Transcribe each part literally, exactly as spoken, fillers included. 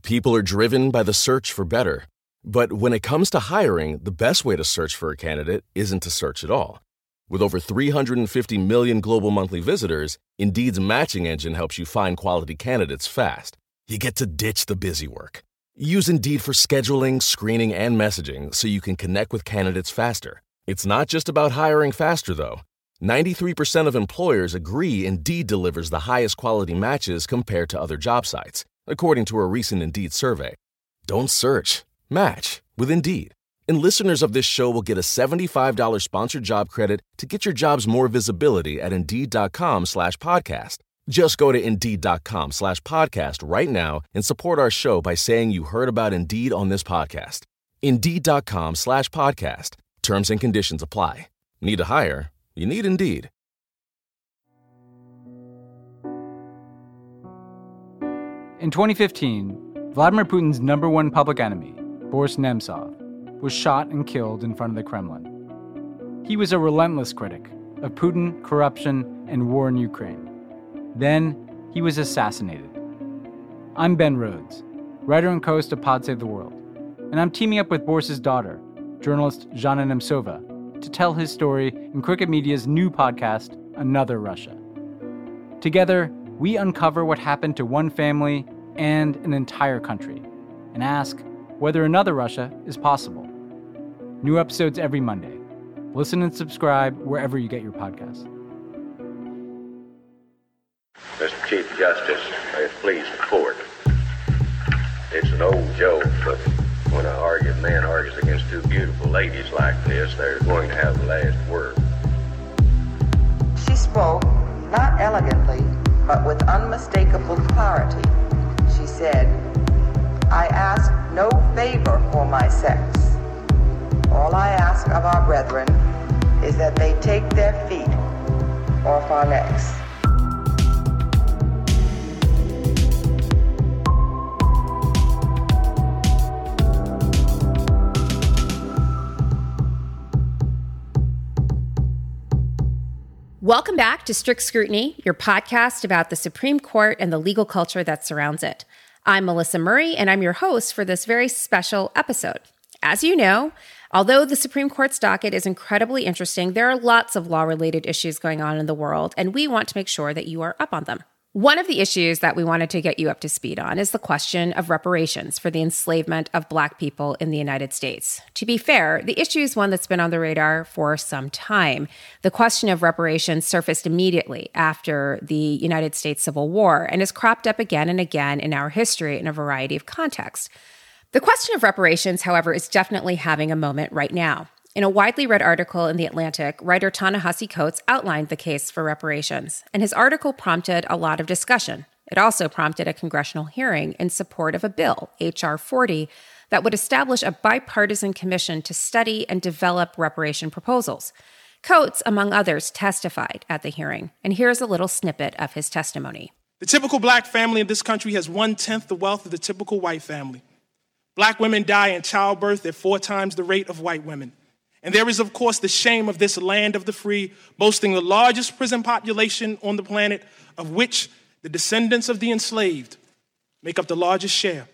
People are driven by the search for better. But when it comes to hiring, the best way to search for a candidate isn't to search at all. With over three hundred fifty million global monthly visitors, Indeed's matching engine helps you find quality candidates fast. You get to ditch the busy work. Use Indeed for scheduling, screening, and messaging so you can connect with candidates faster. It's not just about hiring faster, though. ninety-three percent of employers agree Indeed delivers the highest quality matches compared to other job sites, according to a recent Indeed survey. Don't search. Match with Indeed. And listeners of this show will get a seventy-five dollars sponsored job credit to get your jobs more visibility at Indeed.com slash podcast. Just go to Indeed.com slash podcast right now and support our show by saying you heard about Indeed on this podcast. Indeed.com slash podcast. Terms and conditions apply. Need to hire? You need Indeed. In twenty fifteen, Vladimir Putin's number one public enemy, Boris Nemtsov, was shot and killed in front of the Kremlin. He was a relentless critic of Putin, corruption, and war in Ukraine. Then, he was assassinated. I'm Ben Rhodes, writer and co-host of Pod Save the World, and I'm teaming up with Boris's daughter, journalist Zhana Nemtsova, to tell his story in Cricket Media's new podcast, Another Russia. Together, we uncover what happened to one family and an entire country, and ask whether another Russia is possible. New episodes every Monday. Listen and subscribe wherever you get your podcasts. Mister Chief Justice, may it please the court. It's an old joke, but when an argued man argues against two beautiful ladies like this, they're going to have the last word. She spoke, not elegantly, but with unmistakable clarity. She said, I ask no favor for my sex. All I ask of our brethren is that they take their feet off our necks. Welcome back to Strict Scrutiny, your podcast about the Supreme Court and the legal culture that surrounds it. I'm Melissa Murray, and I'm your host for this very special episode. As you know, although the Supreme Court's docket is incredibly interesting, there are lots of law-related issues going on in the world, and we want to make sure that you are up on them. One of the issues that we wanted to get you up to speed on is the question of reparations for the enslavement of Black people in the United States. To be fair, the issue is one that's been on the radar for some time. The question of reparations surfaced immediately after the United States Civil War and has cropped up again and again in our history in a variety of contexts. The question of reparations, however, is definitely having a moment right now. In a widely read article in The Atlantic, writer Ta-Nehisi Coates outlined the case for reparations, and his article prompted a lot of discussion. It also prompted a congressional hearing in support of a bill, H R forty, that would establish a bipartisan commission to study and develop reparation proposals. Coates, among others, testified at the hearing, and here's a little snippet of his testimony. The typical Black family in this country has one-tenth the wealth of the typical white family. Black women die in childbirth at four times the rate of white women. And there is, of course, the shame of this land of the free, boasting the largest prison population on the planet, of which the descendants of the enslaved make up the largest share.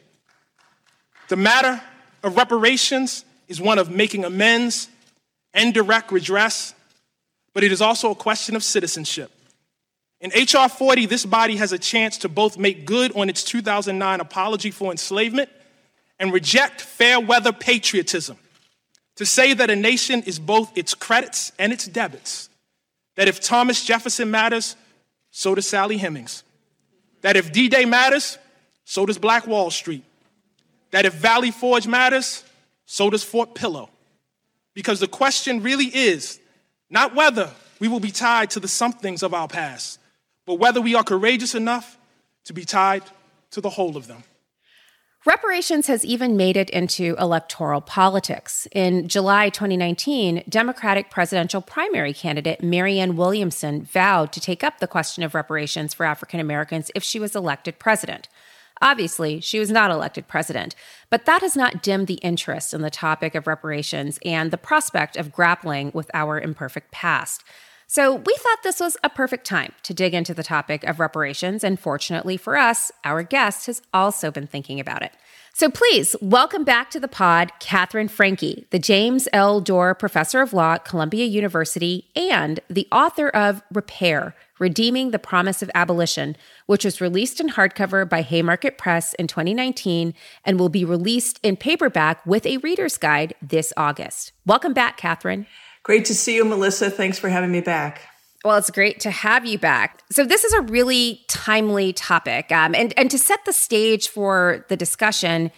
The matter of reparations is one of making amends and direct redress, but it is also a question of citizenship. In H R forty, this body has a chance to both make good on its two thousand nine apology for enslavement and reject fair-weather patriotism. To say that a nation is both its credits and its debits. That if Thomas Jefferson matters, so does Sally Hemings. That if D-Day matters, so does Black Wall Street. That if Valley Forge matters, so does Fort Pillow. Because the question really is not whether we will be tied to the somethings of our past, but whether we are courageous enough to be tied to the whole of them. Reparations has even made it into electoral politics. In July twenty nineteen, Democratic presidential primary candidate Marianne Williamson vowed to take up the question of reparations for African Americans if she was elected president. Obviously, she was not elected president, but that has not dimmed the interest in the topic of reparations and the prospect of grappling with our imperfect past. So we thought this was a perfect time to dig into the topic of reparations, and fortunately for us, our guest has also been thinking about it. So please welcome back to the pod, Katherine Franke, the James L. Dorr Professor of Law at Columbia University and the author of Repair, Redeeming the Promise of Abolition, which was released in hardcover by Haymarket Press in twenty nineteen and will be released in paperback with a reader's guide this August. Welcome back, Katherine. Great to see you, Melissa. Thanks for having me back. Well, it's great to have you back. So this is a really timely topic. Um, and, and to set the stage for the discussion,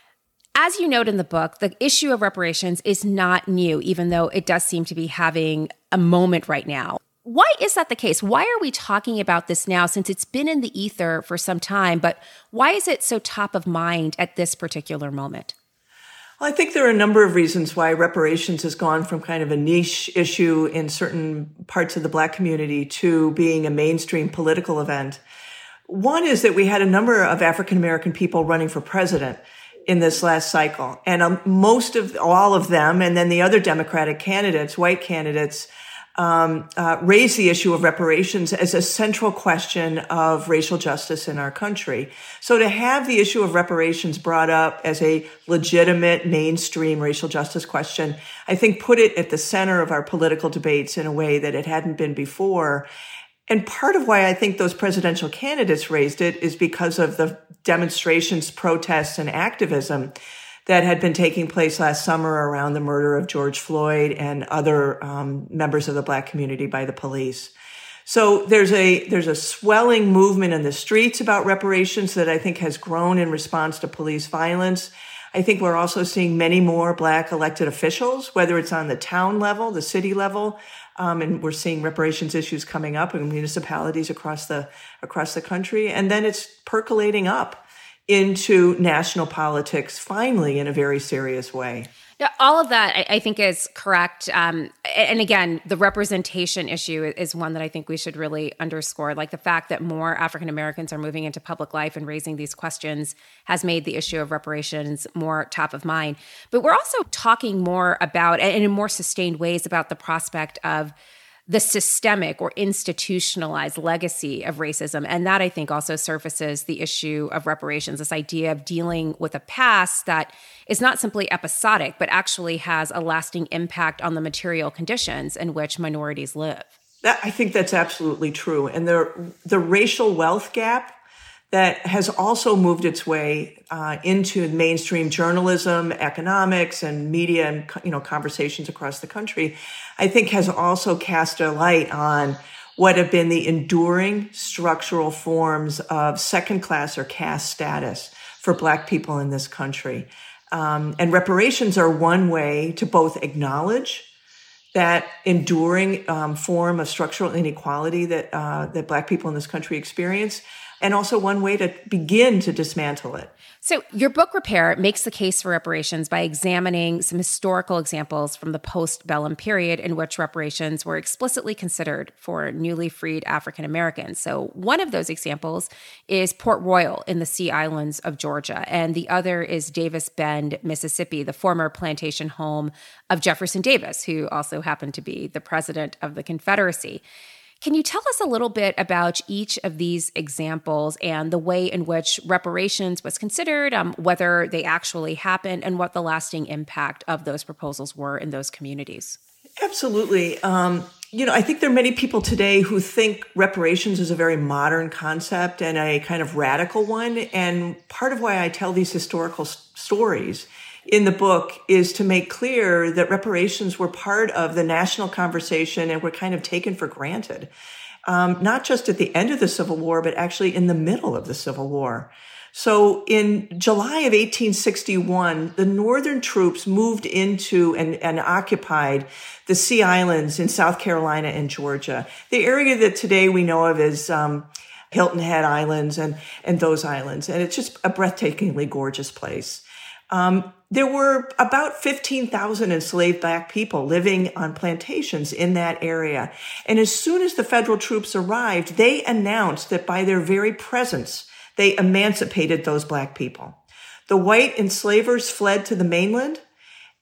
as you note in the book, the issue of reparations is not new, even though it does seem to be having a moment right now. Why is that the case? Why are we talking about this now, since it's been in the ether for some time, but why is it so top of mind at this particular moment? Well, I think there are a number of reasons why reparations has gone from kind of a niche issue in certain parts of the Black community to being a mainstream political event. One is that we had a number of African American people running for president in this last cycle. And um, most of all of them, and then the other Democratic candidates, white candidates, Um, uh, raise the issue of reparations as a central question of racial justice in our country. So to have the issue of reparations brought up as a legitimate mainstream racial justice question, I think put it at the center of our political debates in a way that it hadn't been before. And part of why I think those presidential candidates raised it is because of the demonstrations, protests, and activism that had been taking place last summer around the murder of George Floyd and other um, members of the Black community by the police. So there's a there's a swelling movement in the streets about reparations that I think has grown in response to police violence. I think we're also seeing many more Black elected officials, whether it's on the town level, the city level, um, and we're seeing reparations issues coming up in municipalities across the across the country, and then it's percolating up into national politics, finally, in a very serious way. Now, all of that, I, I think, is correct. Um, and again, the representation issue is one that I think we should really underscore. Like the fact that more African Americans are moving into public life and raising these questions has made the issue of reparations more top of mind. But we're also talking more about, and in more sustained ways, about the prospect of the systemic or institutionalized legacy of racism. And that, I think, also surfaces the issue of reparations, this idea of dealing with a past that is not simply episodic, but actually has a lasting impact on the material conditions in which minorities live. That, I think that's absolutely true. And the, the racial wealth gap that has also moved its way uh, into mainstream journalism, economics, and media, and you know conversations across the country, I think has also cast a light on what have been the enduring structural forms of second-class or caste status for Black people in this country. Um, and reparations are one way to both acknowledge that enduring um, form of structural inequality that uh, that Black people in this country experience, and also one way to begin to dismantle it. So your book, Repair, makes the case for reparations by examining some historical examples from the postbellum period in which reparations were explicitly considered for newly freed African Americans. So one of those examples is Port Royal in the Sea Islands of Georgia, and the other is Davis Bend, Mississippi, the former plantation home of Jefferson Davis, who also happened to be the president of the Confederacy. Can you tell us a little bit about each of these examples and the way in which reparations was considered, um, whether they actually happened, and what the lasting impact of those proposals were in those communities? Absolutely. Um, you know, I think there are many people today who think reparations is a very modern concept and a kind of radical one. And part of why I tell these historical s- stories in the book is to make clear that reparations were part of the national conversation and were kind of taken for granted, um, not just at the end of the Civil War, but actually in the middle of the Civil War. So in July of eighteen sixty-one, the Northern troops moved into and, and occupied the Sea Islands in South Carolina and Georgia, the area that today we know of as um, Hilton Head Islands and, and those islands. And it's just a breathtakingly gorgeous place. Um, there were about fifteen thousand enslaved Black people living on plantations in that area. And as soon as the federal troops arrived, they announced that by their very presence, they emancipated those Black people. The white enslavers fled to the mainland,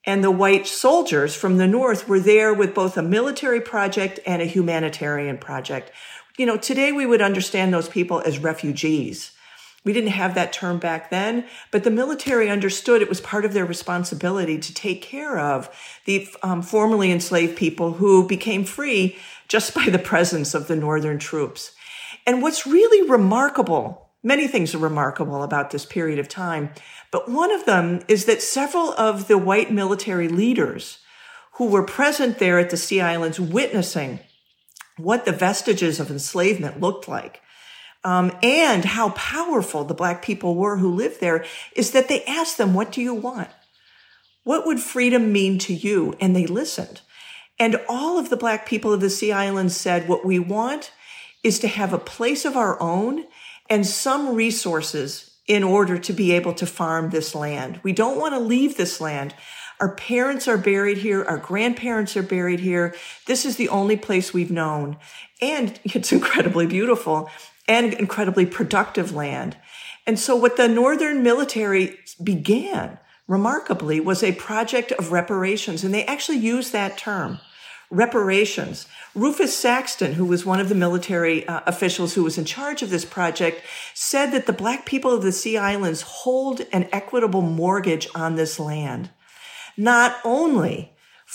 And the white soldiers from the North were there with both a military project and a humanitarian project. You know, today we would understand those people as refugees. We didn't have that term back then, but the military understood it was part of their responsibility to take care of the um, formerly enslaved people who became free just by the presence of the Northern troops. And what's really remarkable, many things are remarkable about this period of time, but one of them is that several of the white military leaders who were present there at the Sea Islands witnessing what the vestiges of enslavement looked like, Um, and how powerful the Black people were who lived there, is that they asked them, what do you want? What would freedom mean to you? And they listened. And all of the Black people of the Sea Islands said, what we want is to have a place of our own and some resources in order to be able to farm this land. We don't want to leave this land. Our parents are buried here. Our grandparents are buried here. This is the only place we've known. And it's incredibly beautiful and incredibly productive land. And so what the Northern military began, remarkably, was a project of reparations. And they actually used that term, reparations. Rufus Saxton, who was one of the military uh, officials who was in charge of this project, said that the Black people of the Sea Islands hold an equitable mortgage on this land, not only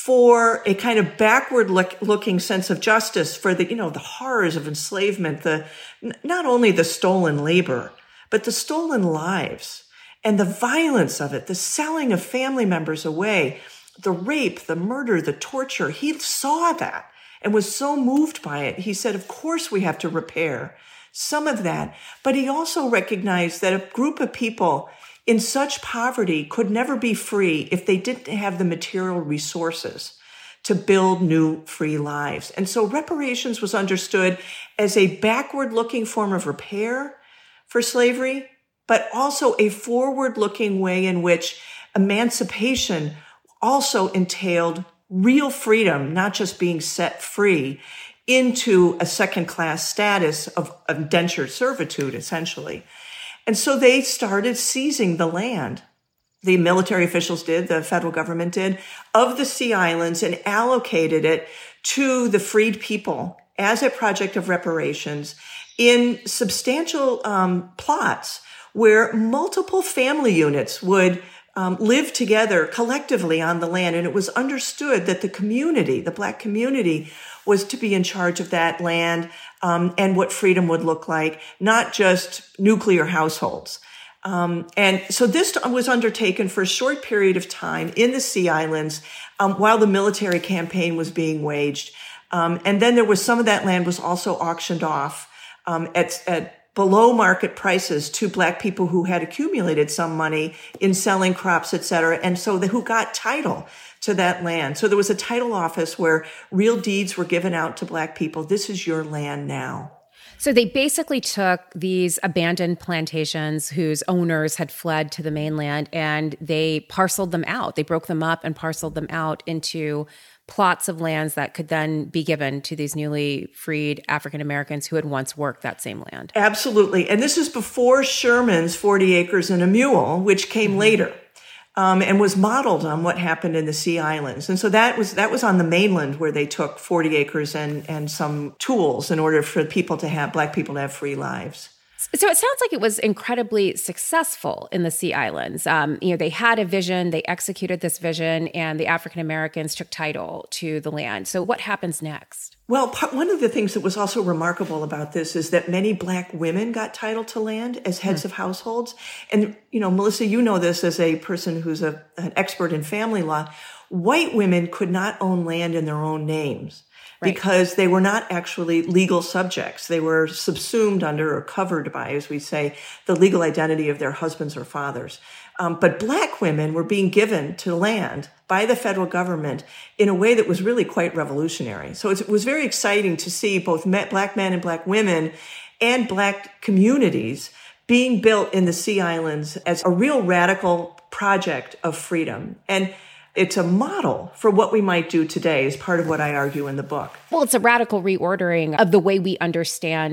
for a kind of backward look, looking sense of justice for the, you know, the horrors of enslavement, the, not only the stolen labor, but the stolen lives and the violence of it, the selling of family members away, the rape, the murder, the torture. He saw that and was so moved by it. He said, of course we have to repair some of that. But he also recognized that a group of people in such poverty could never be free if they didn't have the material resources to build new free lives. And so reparations was understood as a backward-looking form of repair for slavery, but also a forward-looking way in which emancipation also entailed real freedom, not just being set free into a second-class status of indentured servitude, essentially. And so they started seizing the land. The military officials did, the federal government did, of the Sea Islands and allocated it to the freed people as a project of reparations in substantial um, plots where multiple family units would um, live together collectively on the land. And it was understood that the community, the Black community, was to be in charge of that land um, and what freedom would look like, not just nuclear households. Um, and so this was undertaken for a short period of time in the Sea Islands um, while the military campaign was being waged. Um, and then there was some of that land was also auctioned off um, at, at below market prices to Black people who had accumulated some money in selling crops, et cetera, and so the, who got title to that land. So there was a title office where real deeds were given out to Black people. This is your land now. So they basically took these abandoned plantations whose owners had fled to the mainland and they parceled them out. They broke them up and parceled them out into plots of lands that could then be given to these newly freed African Americans who had once worked that same land. Absolutely. And this is before Sherman's forty acres and a mule, which came mm-hmm. later. Um, and was modeled on what happened in the Sea Islands. And so that was that was on the mainland where they took forty acres and, and some tools in order for people to have, Black people to have free lives. So it sounds like it was incredibly successful in the Sea Islands. Um, you know, they had a vision, they executed this vision, and the African Americans took title to the land. So what happens next? Well, part, one of the things that was also remarkable about this is that many Black women got title to land as heads mm. of households. And, you know, Melissa, you know this as a person who's a, an expert in family law. White women could not own land in their own names. Right. Because they were not actually legal subjects. They were subsumed under or covered by, as we say, the legal identity of their husbands or fathers. Um, but Black women were being given to land by the federal government in a way that was really quite revolutionary. So it was very exciting to see both Black men and Black women and Black communities being built in the Sea Islands as a real radical project of freedom. And it's a model for what we might do today as part of what I argue in the book. Well, it's a radical reordering of the way we understand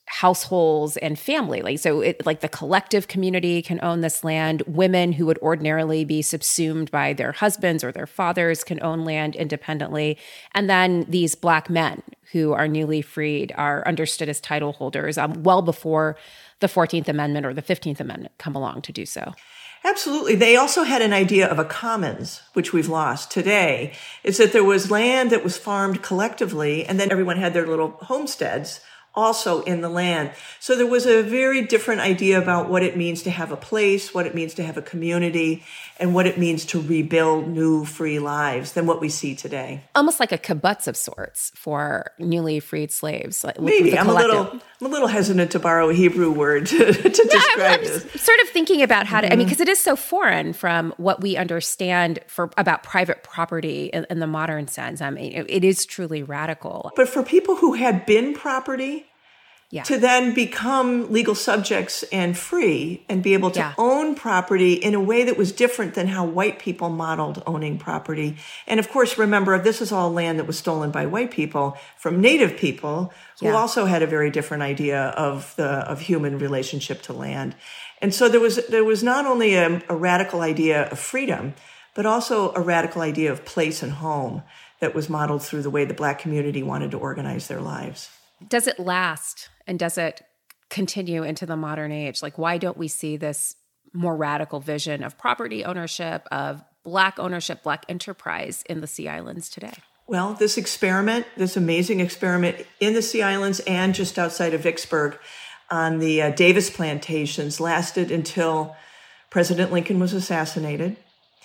households and family. Like, so it, like the collective community can own this land. Women who would ordinarily be subsumed by their husbands or their fathers can own land independently. And then these Black men who are newly freed are understood as title holders um, well before the fourteenth Amendment or the fifteenth Amendment come along to do so. Absolutely. They also had an idea of a commons, which we've lost today, is that there was land that was farmed collectively, and then everyone had their little homesteads also in the land. So there was a very different idea about what it means to have a place, what it means to have a community, and what it means to rebuild new free lives than what we see today. Almost like a kibbutz of sorts for newly freed slaves. Like Maybe. I'm a little I'm a little hesitant to borrow a Hebrew word to, to describe I'm, I'm this. Sort of thinking about how to, mm-hmm. I mean, because it is so foreign from what we understand for about private property in, in the modern sense. I mean, it, it is truly radical. But for people who had been property, yeah. to then become legal subjects and free and be able to yeah. own property in a way that was different than how white people modeled owning property. And of course, remember, this is all land that was stolen by white people from Native people who yeah. also had a very different idea of the of human relationship to land. And so there was there was not only a, a radical idea of freedom, but also a radical idea of place and home that was modeled through the way the Black community wanted to organize their lives. Does it last and does it continue into the modern age? Like, why don't we see this more radical vision of property ownership, of Black ownership, Black enterprise in the Sea Islands today? Well, this experiment, this amazing experiment in the Sea Islands and just outside of Vicksburg on the uh, Davis plantations lasted until President Lincoln was assassinated.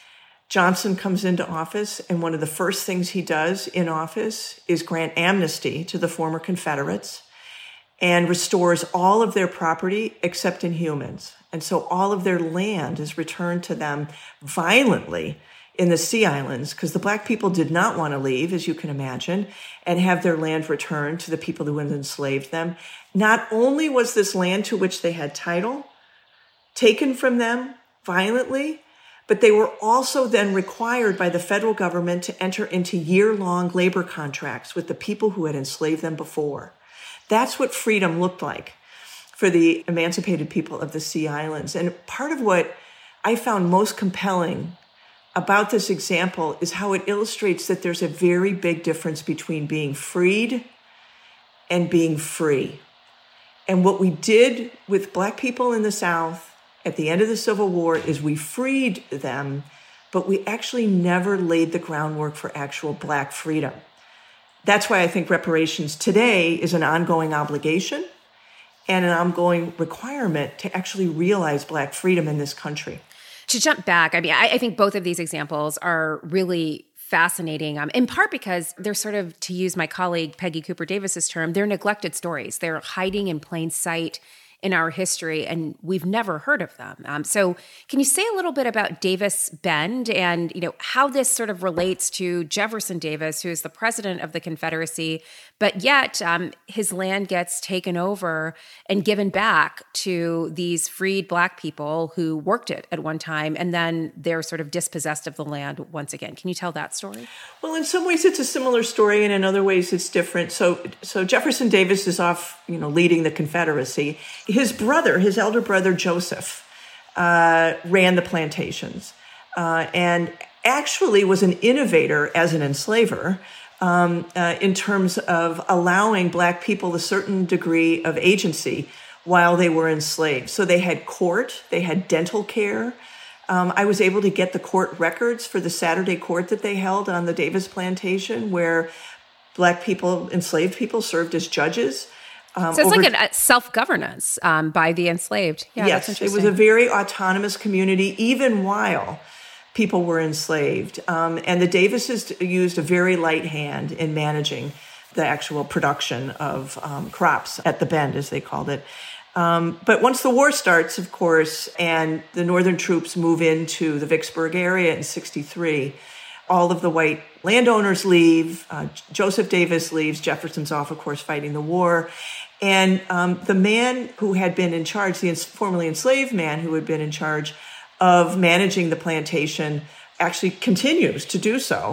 Johnson comes into office, and one of the first things he does in office is grant amnesty to the former Confederates and restores all of their property except in humans. And so all of their land is returned to them violently in the Sea Islands because the Black people did not want to leave, as you can imagine, and have their land returned to the people who had enslaved them. Not only was this land to which they had title taken from them violently, but they were also then required by the federal government to enter into year-long labor contracts with the people who had enslaved them before. That's what freedom looked like for the emancipated people of the Sea Islands. And part of what I found most compelling about this example is how it illustrates that there's a very big difference between being freed and being free. And what we did with Black people in the South at the end of the Civil War is we freed them, but we actually never laid the groundwork for actual Black freedom. That's why I think reparations today is an ongoing obligation and an ongoing requirement to actually realize Black freedom in this country. To jump back, I mean, I, I think both of these examples are really fascinating, um, in part because they're sort of, to use my colleague Peggy Cooper Davis's term, they're neglected stories. They're hiding in plain sight in our history, and we've never heard of them. Um, so can you say a little bit about Davis Bend and, you know, how this sort of relates to Jefferson Davis, who is the president of the Confederacy, but yet um, his land gets taken over and given back to these freed Black people who worked it at one time, and then they're sort of dispossessed of the land once again. Can you tell that story? Well, in some ways it's a similar story, and in other ways it's different. So, so Jefferson Davis is off, you know, leading the Confederacy. His brother, his elder brother, Joseph, uh, ran the plantations uh, and actually was an innovator as an enslaver um, uh, in terms of allowing Black people a certain degree of agency while they were enslaved. So they had court, they had dental care. Um, I was able to get the court records for the Saturday court that they held on the Davis plantation, where Black people, enslaved people, served as judges. Um, so it's over, like a self-governance um, by the enslaved. Yeah, yes, that's it was a very autonomous community, even while people were enslaved. Um, and the Davises used a very light hand in managing the actual production of um, crops at the Bend, as they called it. Um, but once the war starts, of course, and the Northern troops move into the Vicksburg area in sixty-three, all of the white landowners leave. Uh, Joseph Davis leaves. Jefferson's off, of course, fighting the war. And um, the man who had been in charge, the formerly enslaved man who had been in charge of managing the plantation, actually continues to do so.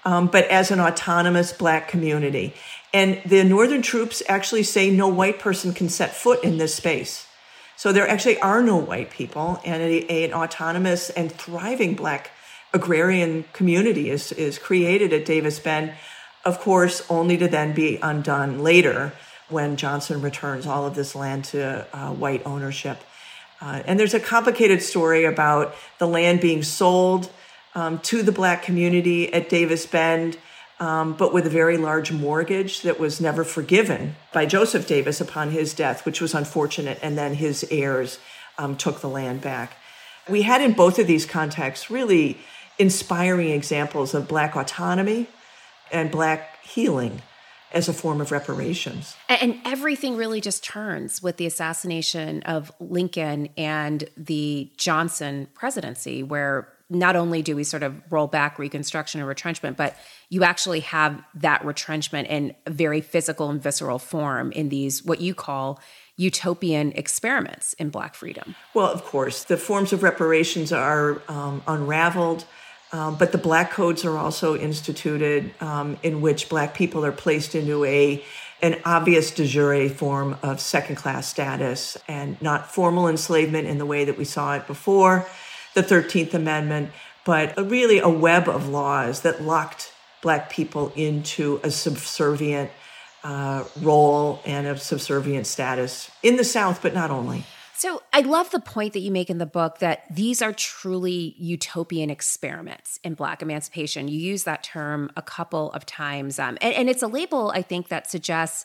um, but as an autonomous Black community. And the Northern troops actually say no white person can set foot in this space. So there actually are no white people, and a, a, an autonomous and thriving Black agrarian community is, is created at Davis Bend, of course, only to then be undone later when Johnson returns all of this land to uh, white ownership. Uh, and there's a complicated story about the land being sold um, to the Black community at Davis Bend, um, but with a very large mortgage that was never forgiven by Joseph Davis upon his death, which was unfortunate, and then his heirs um, took the land back. We had in both of these contexts really inspiring examples of Black autonomy and Black healing as a form of reparations. And everything really just turns with the assassination of Lincoln and the Johnson presidency, where not only do we sort of roll back Reconstruction and retrenchment, but you actually have that retrenchment in a very physical and visceral form in these, what you call utopian experiments in Black freedom. Well, of course, the forms of reparations are um, unraveled. Um, but the Black codes are also instituted um, in which Black people are placed into a an obvious de jure form of second-class status and not formal enslavement in the way that we saw it before the thirteenth Amendment, but a, really a web of laws that locked Black people into a subservient uh, role and a subservient status in the South, but not only. So I love the point that you make in the book that these are truly utopian experiments in Black emancipation. You use that term a couple of times. Um, and, and it's a label, I think, that suggests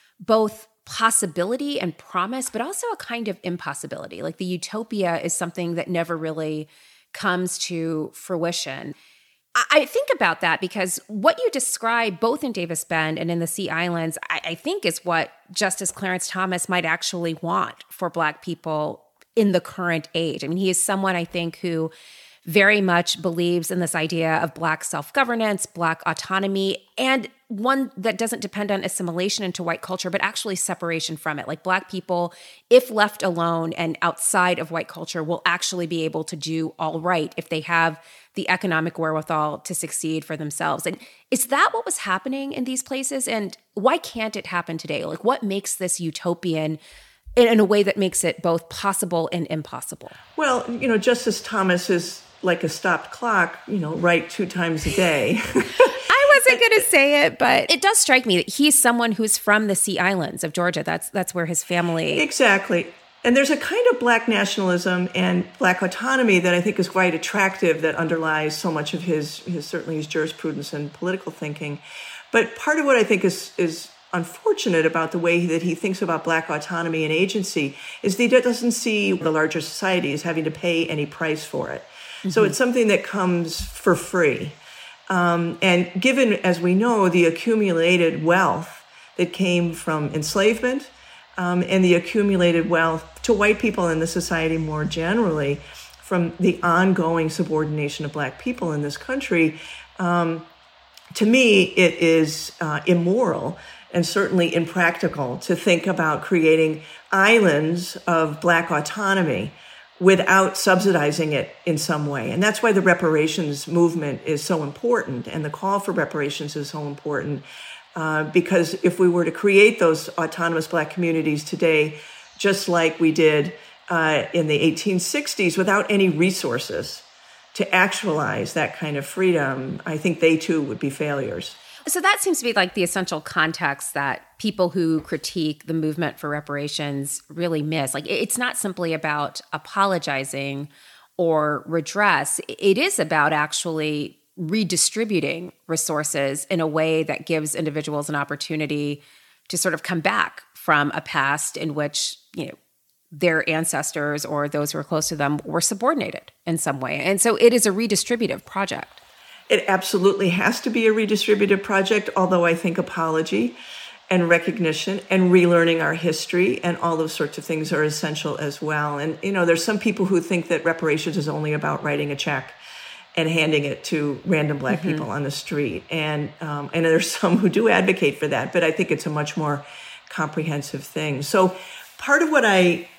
both possibility and promise, but also a kind of impossibility. Like the utopia is something that never really comes to fruition. I think about that because what you describe both in Davis Bend and in the Sea Islands, I, I think is what Justice Clarence Thomas might actually want for Black people in the current age. I mean, he is someone, I think, who very much believes in this idea of Black self-governance, Black autonomy, and one that doesn't depend on assimilation into white culture, but actually separation from it. Like Black people, if left alone and outside of white culture, will actually be able to do all right if they have the economic wherewithal to succeed for themselves. And is that what was happening in these places? And why can't it happen today? Like what makes this utopian in, in a way that makes it both possible and impossible? Well, you know, Justice Thomas is like a stopped clock, you know, right two times a day. I wasn't going to say it, but it does strike me that he's someone who's from the Sea Islands of Georgia. That's that's where his family... Exactly. And there's a kind of Black nationalism and Black autonomy that I think is quite attractive that underlies so much of his, his certainly his jurisprudence and political thinking. But part of what I think is is unfortunate about the way that he thinks about Black autonomy and agency is that he doesn't see the larger society as having to pay any price for it. Mm-hmm. So it's something that comes for free. Um, and given, as we know, the accumulated wealth that came from enslavement um, and the accumulated wealth to white people in the society more generally from the ongoing subordination of Black people in this country, um, to me, it is uh, immoral and certainly impractical to think about creating islands of Black autonomy without subsidizing it in some way. And that's why the reparations movement is so important and the call for reparations is so important, uh, because if we were to create those autonomous Black communities today, just like we did uh, in the eighteen sixties, without any resources to actualize that kind of freedom, I think they too would be failures. So that seems to be like the essential context that people who critique the movement for reparations really miss. Like it's not simply about apologizing or redress. It is about actually redistributing resources in a way that gives individuals an opportunity to sort of come back from a past in which, you know, their ancestors or those who are close to them were subordinated in some way. And so it is a redistributive project. It absolutely has to be a redistributive project, although I think apology and recognition and relearning our history and all those sorts of things are essential as well. And, you know, there's some people who think that reparations is only about writing a check and handing it to random Black mm-hmm. people on the street. And, um, and there's some who do advocate for that, but I think it's a much more comprehensive thing. So part of what I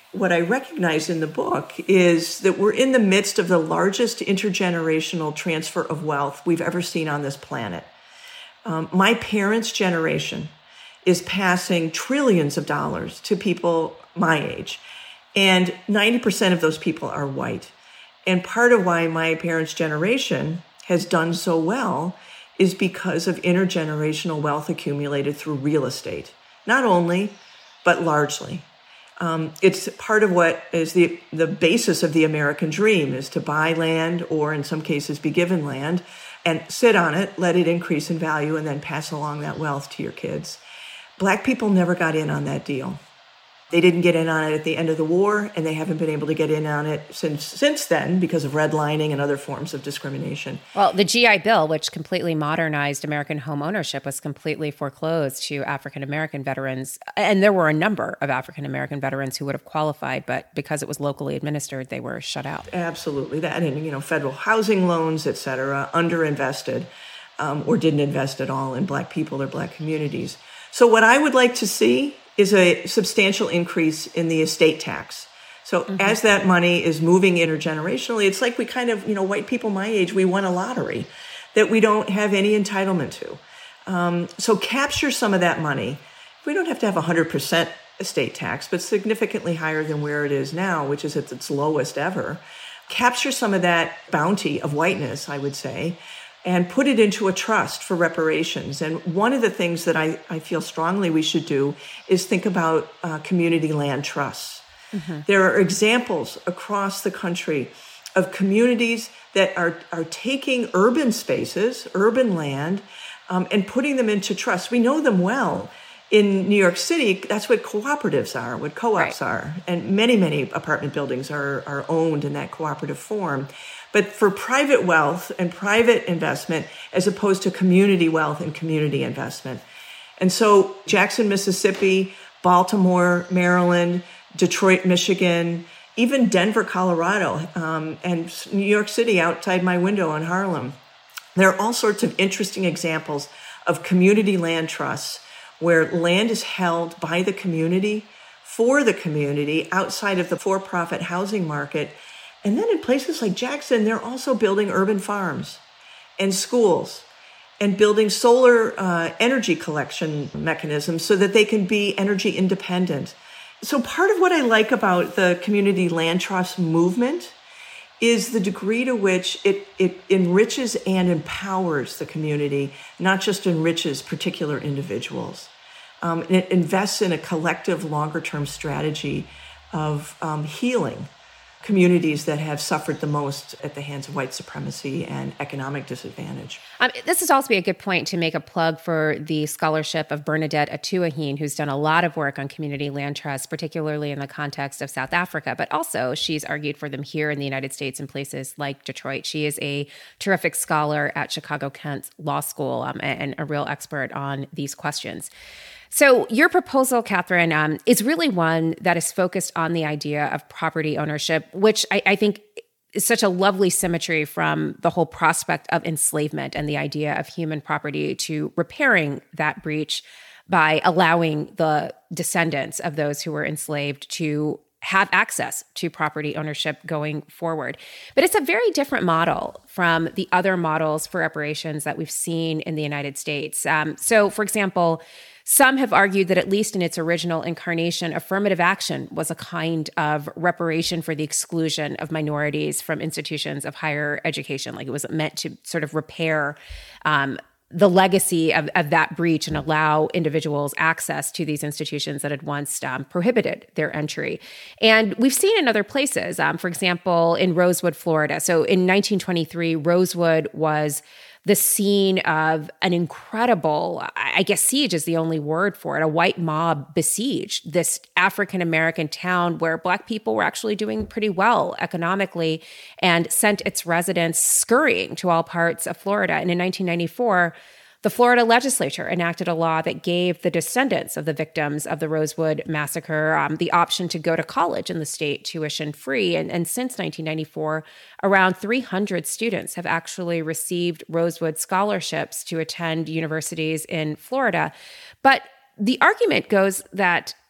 what I recognize in the book is that we're in the midst of the largest intergenerational transfer of wealth we've ever seen on this planet. Um, my parents' generation is passing trillions of dollars to people my age, and ninety percent of those people are white. And part of why my parents' generation has done so well is because of intergenerational wealth accumulated through real estate. Not only, but largely. Um, it's part of what is the, the basis of the American dream, is to buy land, or in some cases be given land, and sit on it, let it increase in value, and then pass along that wealth to your kids. Black people never got in on that deal. They didn't get in on it at the end of the war, and they haven't been able to get in on it since since then because of redlining and other forms of discrimination. Well, the G I Bill, which completely modernized American home ownership, was completely foreclosed to African-American veterans. And there were a number of African-American veterans who would have qualified, but because it was locally administered, they were shut out. Absolutely. That and, you know, federal housing loans, et cetera, underinvested um, or didn't invest at all in Black people or Black communities. So what I would like to see is a substantial increase in the estate tax. So mm-hmm. as that money is moving intergenerationally, it's like we kind of, you know, white people my age, we won a lottery that we don't have any entitlement to. Um, so capture some of that money. We don't have to have one hundred percent estate tax, but significantly higher than where it is now, which is at its lowest ever. Capture some of that bounty of whiteness, I would say, and put it into a trust for reparations. And one of the things that I, I feel strongly we should do is think about uh, community land trusts. Mm-hmm. There are examples across the country of communities that are, are taking urban spaces, urban land, um, and putting them into trust. We know them well. In New York City, that's what cooperatives are, what co-ops right. are. And many, many apartment buildings are, are owned in that cooperative form. But for private wealth and private investment, as opposed to community wealth and community investment. And so Jackson, Mississippi, Baltimore, Maryland, Detroit, Michigan, even Denver, Colorado, um, and New York City outside my window in Harlem. There are all sorts of interesting examples of community land trusts where land is held by the community, for the community, outside of the for-profit housing market. And then in places like Jackson, they're also building urban farms and schools and building solar uh, energy collection mechanisms so that they can be energy independent. So part of what I like about the community land trust movement is the degree to which it, it enriches and empowers the community, not just enriches particular individuals. Um, and it invests in a collective longer-term strategy of um, healing communities that have suffered the most at the hands of white supremacy and economic disadvantage. Um, this is also be a good point to make a plug for the scholarship of Bernadette Atuahin, who's done a lot of work on community land trusts, particularly in the context of South Africa, but also she's argued for them here in the United States in places like Detroit. She is a terrific scholar at Chicago-Kent Law School um, and a real expert on these questions. So your proposal, Catherine, um, is really one that is focused on the idea of property ownership, which I, I think is such a lovely symmetry from the whole prospect of enslavement and the idea of human property to repairing that breach by allowing the descendants of those who were enslaved to have access to property ownership going forward. But it's a very different model from the other models for reparations that we've seen in the United States. Um, so, for example, some have argued that at least in its original incarnation, affirmative action was a kind of reparation for the exclusion of minorities from institutions of higher education. Like it was meant to sort of repair um, the legacy of, of that breach and allow individuals access to these institutions that had once um, prohibited their entry. And we've seen in other places, um, for example, in Rosewood, Florida. So in nineteen twenty-three, Rosewood was the scene of an incredible, I guess siege is the only word for it, a white mob besieged this African-American town where Black people were actually doing pretty well economically and sent its residents scurrying to all parts of Florida. And in nineteen ninety-four, the Florida legislature enacted a law that gave the descendants of the victims of the Rosewood Massacre um, the option to go to college in the state tuition free. And, and since nineteen ninety-four, around three hundred students have actually received Rosewood scholarships to attend universities in Florida. But the argument goes that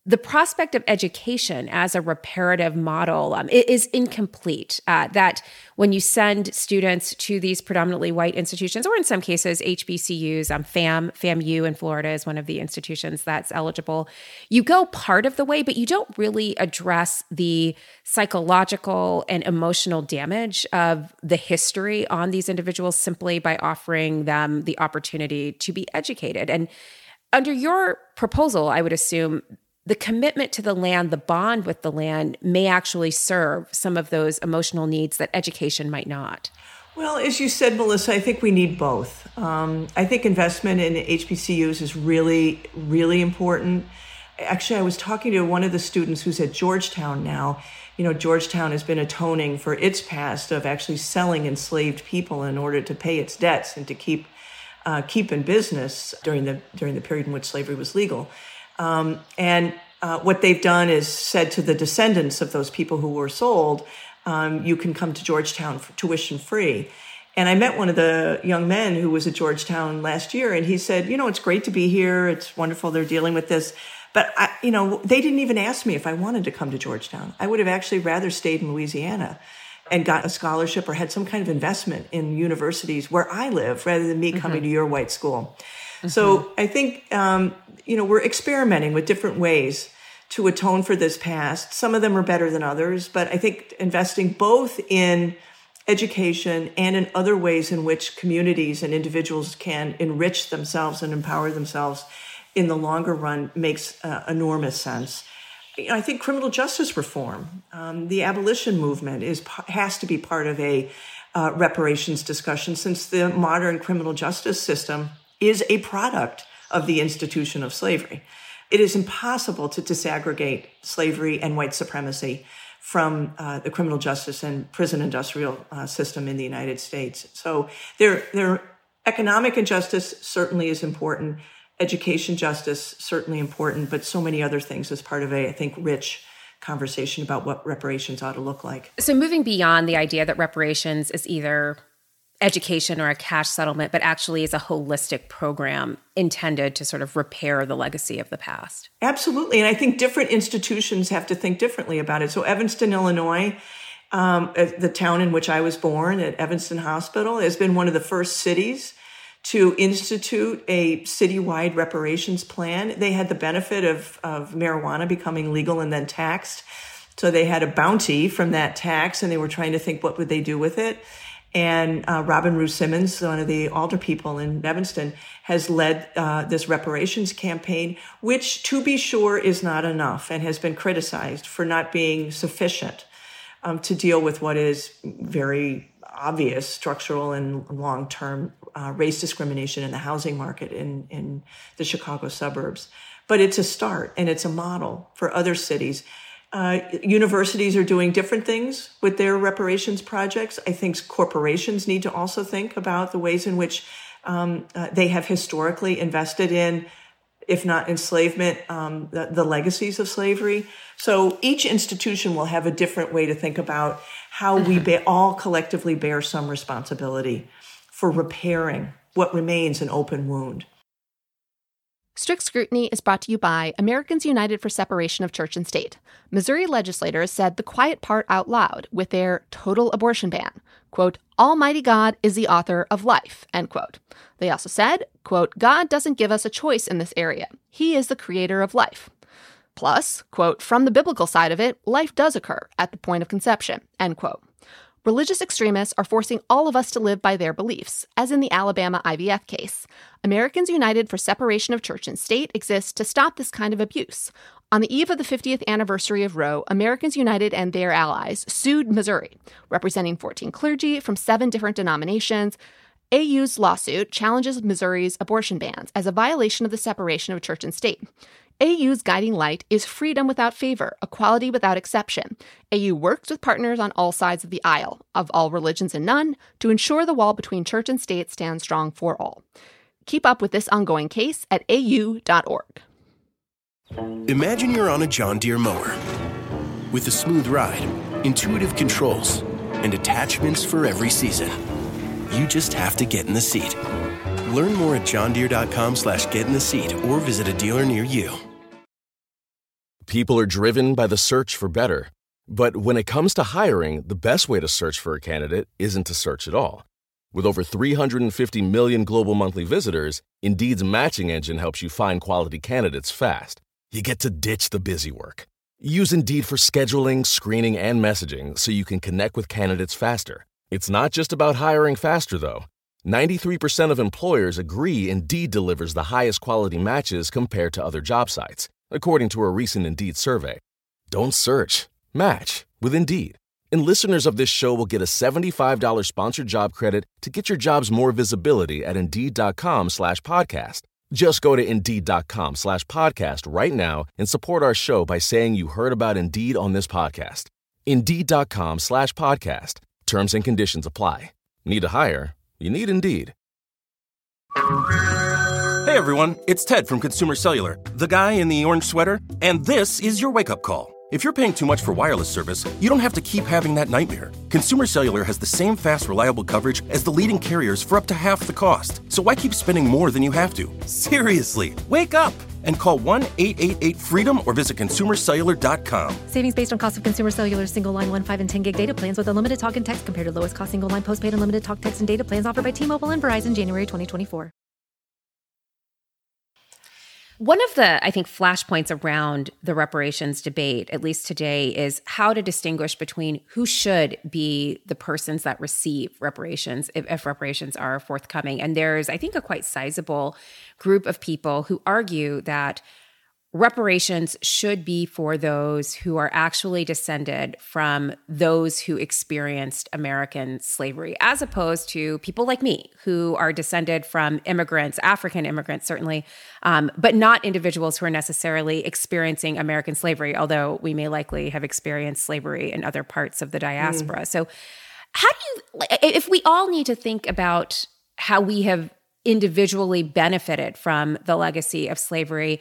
the prospect of education as a reparative model um, is incomplete. Uh, that when you send students to these predominantly white institutions, or in some cases H B C Us, um, FAM, FAMU in Florida is one of the institutions that's eligible, you go part of the way, but you don't really address the psychological and emotional damage of the history on these individuals simply by offering them the opportunity to be educated. And under your proposal, I would assume the commitment to the land, the bond with the land, may actually serve some of those emotional needs that education might not. Well, as you said, Melissa, I think we need both. Um, I think investment in H B C Us is really, really important. Actually, I was talking to one of the students who's at Georgetown now. You know, Georgetown has been atoning for its past of actually selling enslaved people in order to pay its debts and to keep uh, keep in business during the during the period in which slavery was legal. Um, and uh, what they've done is said to the descendants of those people who were sold, um, you can come to Georgetown for tuition free. And I met one of the young men who was at Georgetown last year, and he said, you know, it's great to be here. It's wonderful they're dealing with this. But, I, you know, they didn't even ask me if I wanted to come to Georgetown. I would have actually rather stayed in Louisiana and got a scholarship or had some kind of investment in universities where I live rather than me mm-hmm. coming to your white school. Mm-hmm. So I think, um, you know, we're experimenting with different ways to atone for this past. Some of them are better than others, but I think investing both in education and in other ways in which communities and individuals can enrich themselves and empower themselves in the longer run makes uh, enormous sense. You know, I think criminal justice reform, um, the abolition movement is has to be part of a uh, reparations discussion, since the modern criminal justice system is a product of the institution of slavery. It is impossible to disaggregate slavery and white supremacy from uh, the criminal justice and prison industrial uh, system in the United States. So there, there, economic injustice certainly is important. Education justice, certainly important, but so many other things as part of a, I think, rich conversation about what reparations ought to look like. So moving beyond the idea that reparations is either education or a cash settlement, but actually is a holistic program intended to sort of repair the legacy of the past. Absolutely. And I think different institutions have to think differently about it. So Evanston, Illinois, um, the town in which I was born at Evanston Hospital, has been one of the first cities to institute a citywide reparations plan. They had the benefit of, of marijuana becoming legal and then taxed. So they had a bounty from that tax, and they were trying to think, what would they do with it? And uh, Robin Rue Simmons, one of the alder people in Evanston, has led uh, this reparations campaign, which, to be sure, is not enough and has been criticized for not being sufficient um, to deal with what is very obvious structural and long-term uh, race discrimination in the housing market in, in the Chicago suburbs. But it's a start, and it's a model for other cities. Uh, universities are doing different things with their reparations projects. I think corporations need to also think about the ways in which um, uh, they have historically invested in, if not enslavement, um, the, the legacies of slavery. So each institution will have a different way to think about how we be- all collectively bear some responsibility for repairing what remains an open wound. Strict Scrutiny is brought to you by Americans United for Separation of Church and State. Missouri legislators said the quiet part out loud with their total abortion ban. Quote, Almighty God is the author of life, end quote. They also said, quote, God doesn't give us a choice in this area. He is the creator of life. Plus, quote, from the biblical side of it, life does occur at the point of conception, end quote. Religious extremists are forcing all of us to live by their beliefs, as in the Alabama I V F case. Americans United for Separation of Church and State exists to stop this kind of abuse. On the eve of the fiftieth anniversary of Roe, Americans United and their allies sued Missouri, representing fourteen clergy from seven different denominations. A U's lawsuit challenges Missouri's abortion bans as a violation of the separation of church and state. A U's guiding light is freedom without favor, equality without exception. A U works with partners on all sides of the aisle, of all religions and none, to ensure the wall between church and state stands strong for all. Keep up with this ongoing case at A U dot org. Imagine you're on a John Deere mower. With a smooth ride, intuitive controls, and attachments for every season. You just have to get in the seat. Learn more at johndeere dot com slash get in the seat or visit a dealer near you. People are driven by the search for better. But when it comes to hiring, the best way to search for a candidate isn't to search at all. With over three hundred fifty million global monthly visitors, Indeed's matching engine helps you find quality candidates fast. You get to ditch the busy work. Use Indeed for scheduling, screening, and messaging so you can connect with candidates faster. It's not just about hiring faster, though. ninety-three percent of employers agree Indeed delivers the highest quality matches compared to other job sites, according to a recent Indeed survey. Don't search. Match with Indeed. And listeners of this show will get a seventy-five dollars sponsored job credit to get your jobs more visibility at Indeed.com slash podcast. Just go to Indeed.com slash podcast right now and support our show by saying you heard about Indeed on this podcast. Indeed.com slash podcast. Terms and conditions apply. Need to hire? You need Indeed. Hey everyone, it's Ted from Consumer Cellular, the guy in the orange sweater, and this is your wake-up call. If you're paying too much for wireless service, you don't have to keep having that nightmare. Consumer Cellular has the same fast, reliable coverage as the leading carriers for up to half the cost. So why keep spending more than you have to? Seriously, wake up and call one eight eight eight freedom or visit consumer cellular dot com. Savings based on cost of Consumer Cellular single line one, five, and ten gig data plans with unlimited talk and text compared to lowest cost single line postpaid unlimited talk, text, and data plans offered by T-Mobile and Verizon January twenty twenty-four. One of the, I think, flashpoints around the reparations debate, at least today, is how to distinguish between who should be the persons that receive reparations if, if reparations are forthcoming. And there's, I think, a quite sizable group of people who argue that reparations should be for those who are actually descended from those who experienced American slavery, as opposed to people like me who are descended from immigrants, African immigrants certainly, um, but not individuals who are necessarily experiencing American slavery, although we may likely have experienced slavery in other parts of the diaspora. Mm. So how do you, if we all need to think about how we have individually benefited from the legacy of slavery,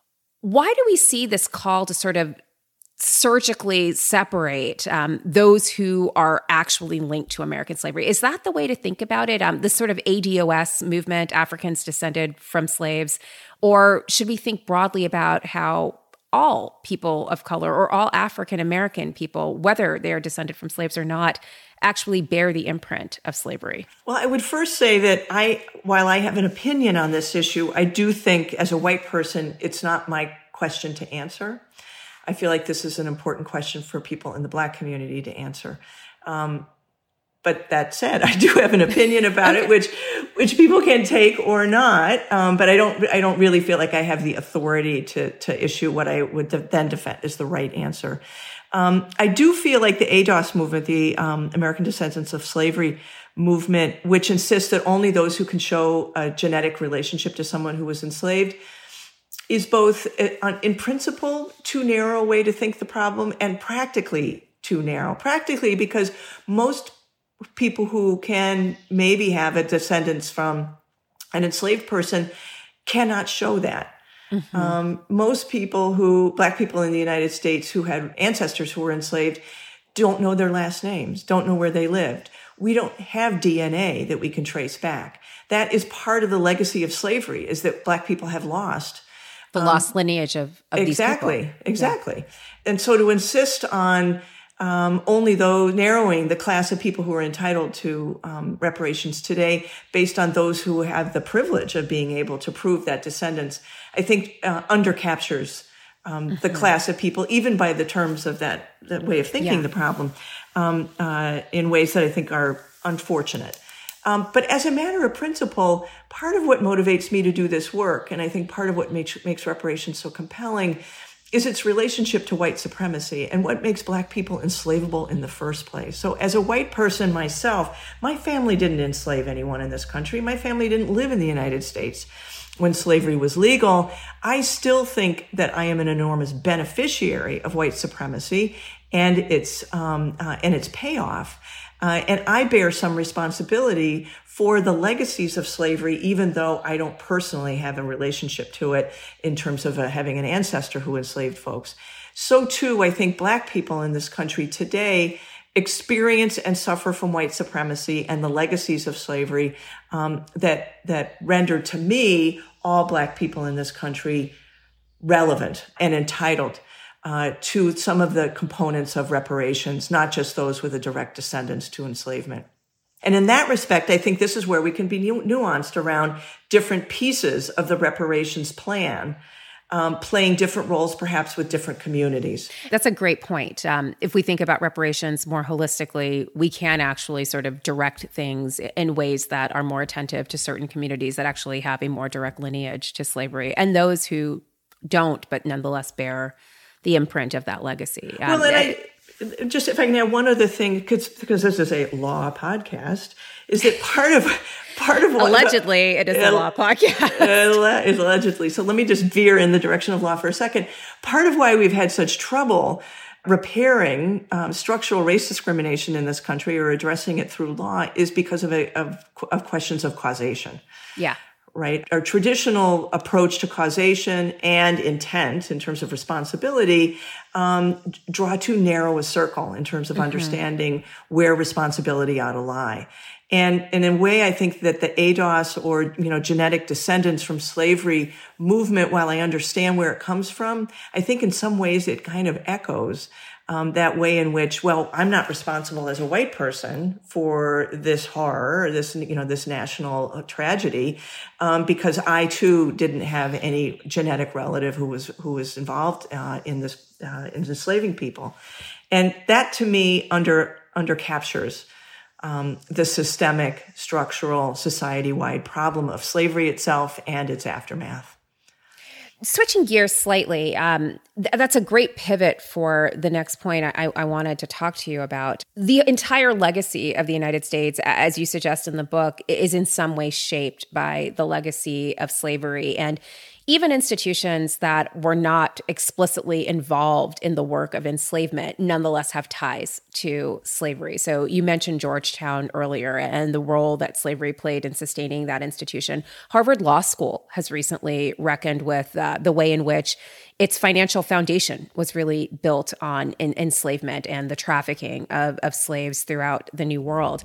why do we see this call to sort of surgically separate um, those who are actually linked to American slavery? Is that the way to think about it? Um, this sort of A D O S movement, Africans descended from slaves, or should we think broadly about how all people of color or all African American people, whether they are descended from slaves or not, actually bear the imprint of slavery? Well, I would first say that I, while I have an opinion on this issue, I do think as a white person, it's not my question to answer. I feel like this is an important question for people in the Black community to answer. Um, but that said, I do have an opinion about okay. it, which which people can take or not. Um, but I don't I don't really feel like I have the authority to to issue what I would then defend is the right answer. Um, I do feel like the A D O S movement, the um, American Descendants of Slavery movement, which insists that only those who can show a genetic relationship to someone who was enslaved, is both uh, in principle too narrow a way to think the problem and practically too narrow. Practically because most people who can maybe have a descendants from an enslaved person cannot show that. Mm-hmm. Um, most people who, Black people in the United States who had ancestors who were enslaved don't know their last names, don't know where they lived. We don't have D N A that we can trace back. That is part of the legacy of slavery, is that Black people have lost. The um, lost lineage of, of exactly, these people. Exactly, exactly. Yeah. And so to insist on Um, only though narrowing the class of people who are entitled to um, reparations today based on those who have the privilege of being able to prove that descendants, I think uh, undercaptures um, mm-hmm. the class of people, even by the terms of that, that way of thinking yeah. the problem, um, uh, in ways that I think are unfortunate. Um, but as a matter of principle, part of what motivates me to do this work, and I think part of what makes, makes reparations so compelling, is its relationship to white supremacy and what makes Black people enslavable in the first place. So as a white person myself, my family didn't enslave anyone in this country. My family didn't live in the United States when slavery was legal. I still think that I am an enormous beneficiary of white supremacy and its, um, uh, and its payoff. Uh, and I bear some responsibility for the legacies of slavery, even though I don't personally have a relationship to it in terms of uh, having an ancestor who enslaved folks. So too, I think Black people in this country today experience and suffer from white supremacy and the legacies of slavery um, that that rendered to me all Black people in this country relevant and entitled uh, to some of the components of reparations, not just those with a direct descendants to enslavement. And in that respect, I think this is where we can be nu- nuanced around different pieces of the reparations plan, um, playing different roles perhaps with different communities. That's a great point. Um, if we think about reparations more holistically, we can actually sort of direct things in ways that are more attentive to certain communities that actually have a more direct lineage to slavery, and those who don't, but nonetheless bear the imprint of that legacy. Um, well, and I... Just if I can add one other thing, because this is a law podcast, is that part of part of what allegedly it is a law podcast. Allegedly, so let me just veer in the direction of law for a second. Part of why we've had such trouble repairing um, structural race discrimination in this country or addressing it through law is because of a, of, of questions of causation. Yeah. Right? Our traditional approach to causation and intent in terms of responsibility um, draw too narrow a circle in terms of mm-hmm. understanding where responsibility ought to lie. And, and in a way, I think that the A D O S or, you know, genetic descendants from slavery movement, while I understand where it comes from, I think in some ways it kind of echoes Um, that way in which, well, I'm not responsible as a white person for this horror, this, you know, this national tragedy, um, because I too didn't have any genetic relative who was, who was involved, uh, in this, uh, in enslaving people. And that to me under, under captures, um, the systemic, structural, society-wide problem of slavery itself and its aftermath. Switching gears slightly, um, th- that's a great pivot for the next point I-, I wanted to talk to you about. The entire legacy of the United States, as you suggest in the book, is in some way shaped by the legacy of slavery. And even institutions that were not explicitly involved in the work of enslavement nonetheless have ties to slavery. So you mentioned Georgetown earlier and the role that slavery played in sustaining that institution. Harvard Law School has recently reckoned with uh, the way in which its financial foundation was really built on in, enslavement and the trafficking of, of slaves throughout the New World.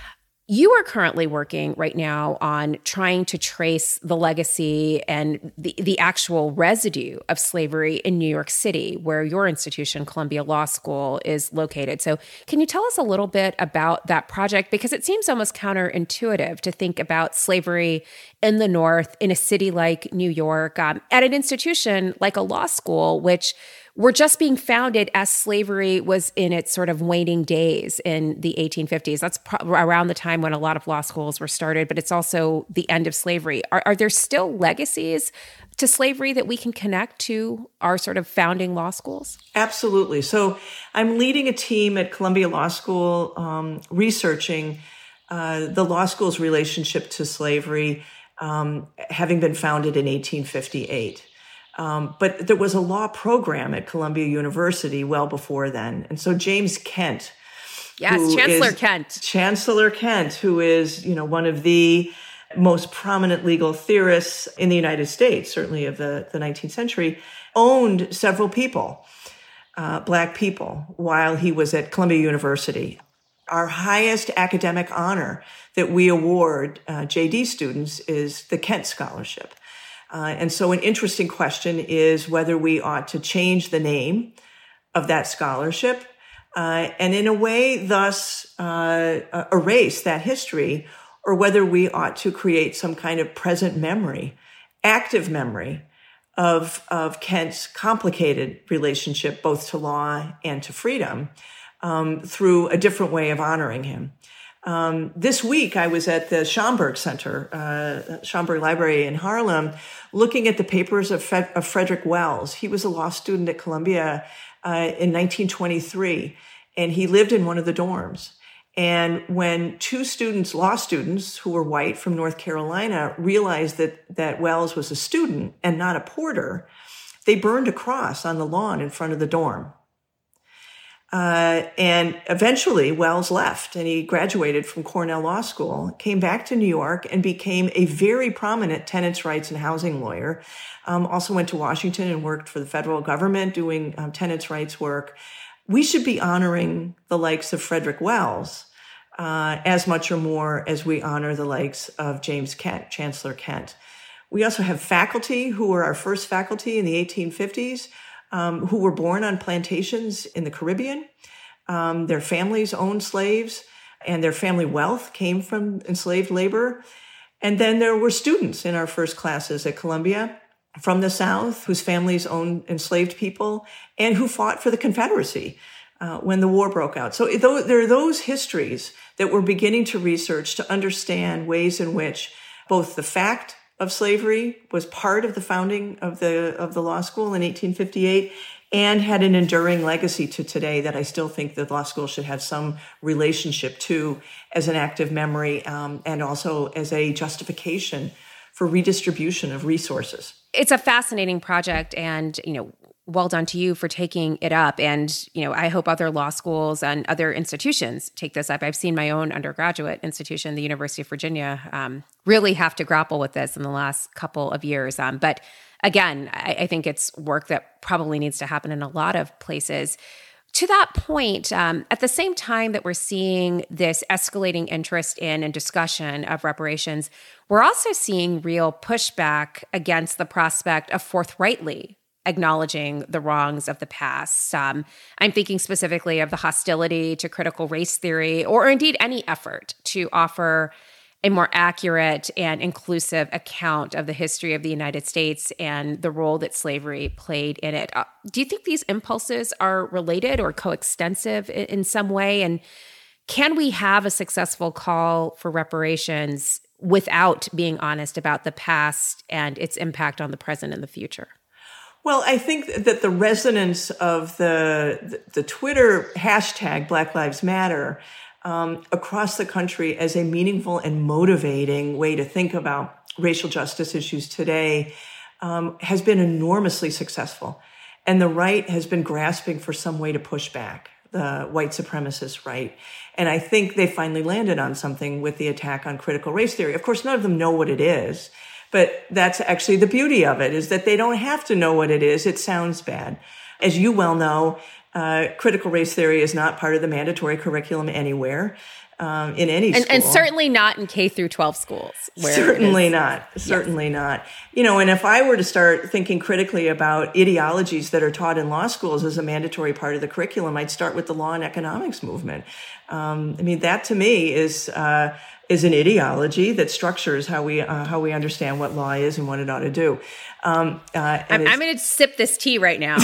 You are currently working right now on trying to trace the legacy and the, the actual residue of slavery in New York City, where your institution, Columbia Law School, is located. So can you tell us a little bit about that project? Because it seems almost counterintuitive to think about slavery in the North, in a city like New York, um, at an institution like a law school, which were just being founded as slavery was in its sort of waning days in the eighteen fifties. That's pro- around the time when a lot of law schools were started, but it's also the end of slavery. Are, are there still legacies to slavery that we can connect to our sort of founding law schools? Absolutely. So I'm leading a team at Columbia Law School um, researching uh, the law school's relationship to slavery, um, having been founded in eighteen fifty-eight. Um, but there was a law program at Columbia University well before then. And so James Kent. Yes, Chancellor Kent. Chancellor Kent, who is, you know, one of the most prominent legal theorists in the United States, certainly of the, the nineteenth century, owned several people, uh, Black people, while he was at Columbia University. Our highest academic honor that we award uh, J D students is the Kent Scholarship. Uh, and so an interesting question is whether we ought to change the name of that scholarship uh, and in a way thus uh, uh, erase that history, or whether we ought to create some kind of present memory, active memory of, of Kent's complicated relationship both to law and to freedom um, through a different way of honoring him. Um, this week, I was at the Schomburg Center, uh, Schomburg Library in Harlem, looking at the papers of, Fred- of Frederick Wells. He was a law student at Columbia uh, in nineteen twenty-three, and he lived in one of the dorms. And when two students, law students, who were white from North Carolina, realized that, that Wells was a student and not a porter, they burned a cross on the lawn in front of the dorm. Uh, and eventually Wells left and he graduated from Cornell Law School, came back to New York and became a very prominent tenants' rights and housing lawyer. Um, also went to Washington and worked for the federal government doing um, tenants' rights work. We should be honoring the likes of Frederick Wells, uh, as much or more as we honor the likes of James Kent, Chancellor Kent. We also have faculty who were our first faculty in the eighteen fifties, um, who were born on plantations in the Caribbean. Um, their families owned slaves, and their family wealth came from enslaved labor. And then there were students in our first classes at Columbia from the South whose families owned enslaved people and who fought for the Confederacy uh, when the war broke out. So there are those histories that we're beginning to research to understand ways in which both the fact of slavery was part of the founding of the of the law school in eighteen fifty-eight and had an enduring legacy to today that I still think the law school should have some relationship to as an active memory um, and also as a justification for redistribution of resources. It's a fascinating project, and, you know, well done to you for taking it up. And, you know, I hope other law schools and other institutions take this up. I've seen my own undergraduate institution, the University of Virginia, um, really have to grapple with this in the last couple of years. Um, but again, I, I think it's work that probably needs to happen in a lot of places. To that point, um, at the same time that we're seeing this escalating interest in and discussion of reparations, we're also seeing real pushback against the prospect of forthrightly acknowledging the wrongs of the past. Um, I'm thinking specifically of the hostility to critical race theory, or indeed any effort to offer a more accurate and inclusive account of the history of the United States and the role that slavery played in it. Uh, do you think these impulses are related or coextensive in, in some way? And can we have a successful call for reparations without being honest about the past and its impact on the present and the future? Well, I think that the resonance of the the, the Twitter hashtag Black Lives Matter Um, across the country as a meaningful and motivating way to think about racial justice issues today um, has been enormously successful. And the right has been grasping for some way to push back, the white supremacist right. And I think they finally landed on something with the attack on critical race theory. Of course, none of them know what it is, but that's actually the beauty of it, is that they don't have to know what it is. It sounds bad. As you well know, Uh, critical race theory is not part of the mandatory curriculum anywhere, um, in any and, school. and certainly not in K through twelve schools. Where certainly not. Certainly yes. not. You know, and if I were to start thinking critically about ideologies that are taught in law schools as a mandatory part of the curriculum, I'd start with the law and economics movement. Um, I mean, that to me is uh, is an ideology that structures how we uh, how we understand what law is and what it ought to do. Um, uh, I'm, I'm going to sip this tea right now.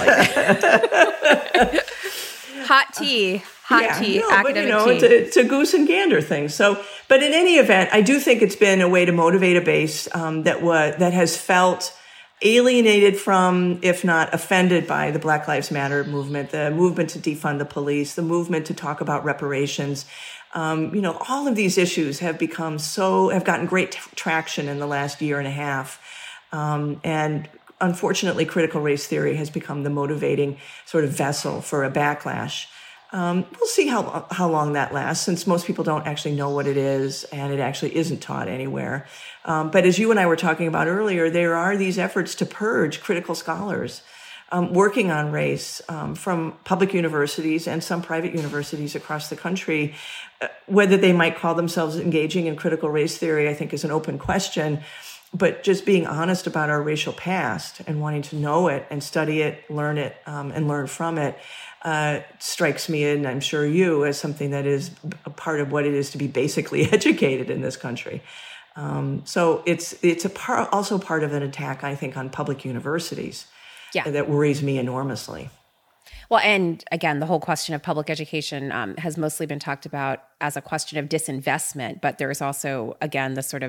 Hot tea, hot yeah, tea, no, academic but, you know, tea. It's a, it's a goose and gander thing. So, but in any event, I do think it's been a way to motivate a base um, that was that has felt alienated from, if not offended by, the Black Lives Matter movement, the movement to defund the police, the movement to talk about reparations. Um, you know, all of these issues have become so have gotten great t- traction in the last year and a half. Um, and unfortunately, critical race theory has become the motivating sort of vessel for a backlash. Um, we'll see how how long that lasts, since most people don't actually know what it is, and it actually isn't taught anywhere. Um, but as you and I were talking about earlier, there are these efforts to purge critical scholars um, working on race um, from public universities and some private universities across the country. Uh, whether they might call themselves engaging in critical race theory, I think, is an open question. But just being honest about our racial past and wanting to know it and study it, learn it, um, and learn from it uh, strikes me, and I'm sure you, as something that is a part of what it is to be basically educated in this country. Um, so it's it's a par- also part of an attack, I think, on public universities yeah. that worries me enormously. Well, and again, the whole question of public education um, has mostly been talked about as a question of disinvestment, but there is also, again, the sort of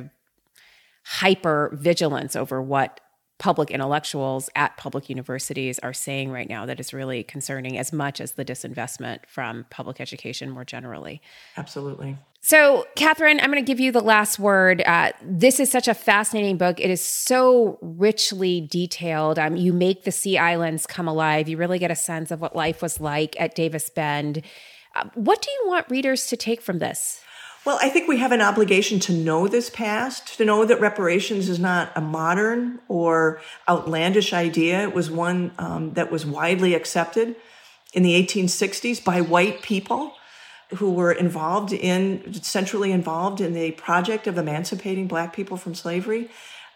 hyper vigilance over what public intellectuals at public universities are saying right now that is really concerning, as much as the disinvestment from public education more generally. Absolutely. So, Catherine, I'm going to give you the last word. Uh, this is such a fascinating book. It is so richly detailed. Um, you make the Sea Islands come alive. You really get a sense of what life was like at Davis Bend. Uh, what do you want readers to take from this? Well, I think we have an obligation to know this past, to know that reparations is not a modern or outlandish idea. It was one um, that was widely accepted in the eighteen sixties by white people who were involved in, centrally involved in the project of emancipating Black people from slavery.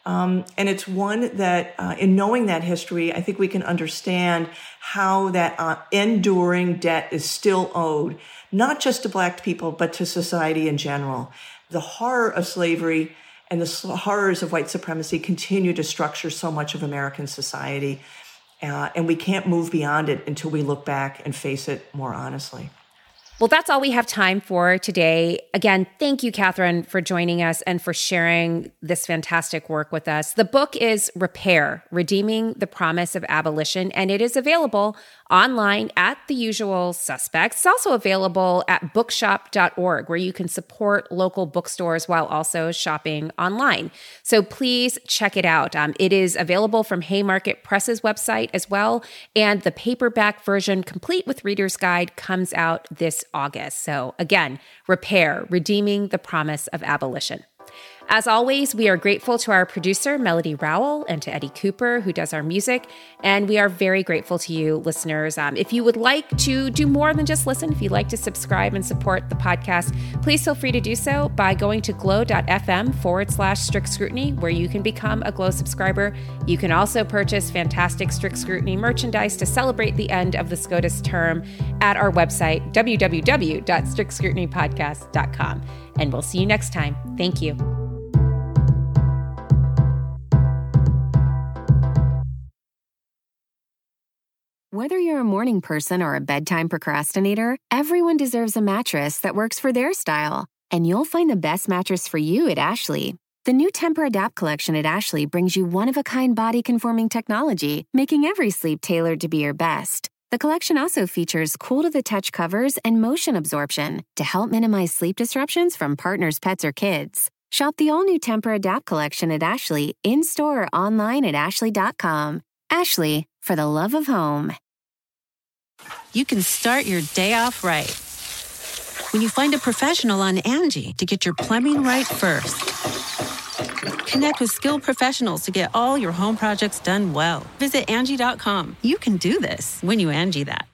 Um, and it's one that, uh, in knowing that history, I think we can understand how that uh, enduring debt is still owed, not just to Black people, but to society in general. The horror of slavery and the horrors of white supremacy continue to structure so much of American society. Uh, and we can't move beyond it until we look back and face it more honestly. Well, that's all we have time for today. Again, thank you, Catherine, for joining us and for sharing this fantastic work with us. The book is Repair, Redeeming the Promise of Abolition, and it is available online at the usual suspects. It's also available at bookshop dot org, where you can support local bookstores while also shopping online. So please check it out. Um, it is available from Haymarket Press's website as well, and the paperback version, complete with Reader's Guide, comes out this August. So again, Repair, Redeeming the Promise of Abolition. As always, we are grateful to our producer, Melody Rowell, and to Eddie Cooper, who does our music. And we are very grateful to you, listeners. Um, if you would like to do more than just listen, if you'd like to subscribe and support the podcast, please feel free to do so by going to glow.fm forward slash strict scrutiny, where you can become a Glow subscriber. You can also purchase fantastic Strict Scrutiny merchandise to celebrate the end of the SCOTUS term at our website, w w w dot strict scrutiny podcast dot com. And we'll see you next time. Thank you. Whether you're a morning person or a bedtime procrastinator, everyone deserves a mattress that works for their style. And you'll find the best mattress for you at Ashley. The new Tempur-Adapt collection at Ashley brings you one-of-a-kind body-conforming technology, making every sleep tailored to be your best. The collection also features cool-to-the-touch covers and motion absorption to help minimize sleep disruptions from partners, pets, or kids. Shop the all-new Tempur-Adapt collection at Ashley, in-store or online at ashley dot com. Ashley, for the love of home. You can start your day off right when you find a professional on Angie to get your plumbing right first. Connect with skilled professionals to get all your home projects done well. Visit Angie dot com. You can do this when you Angie that.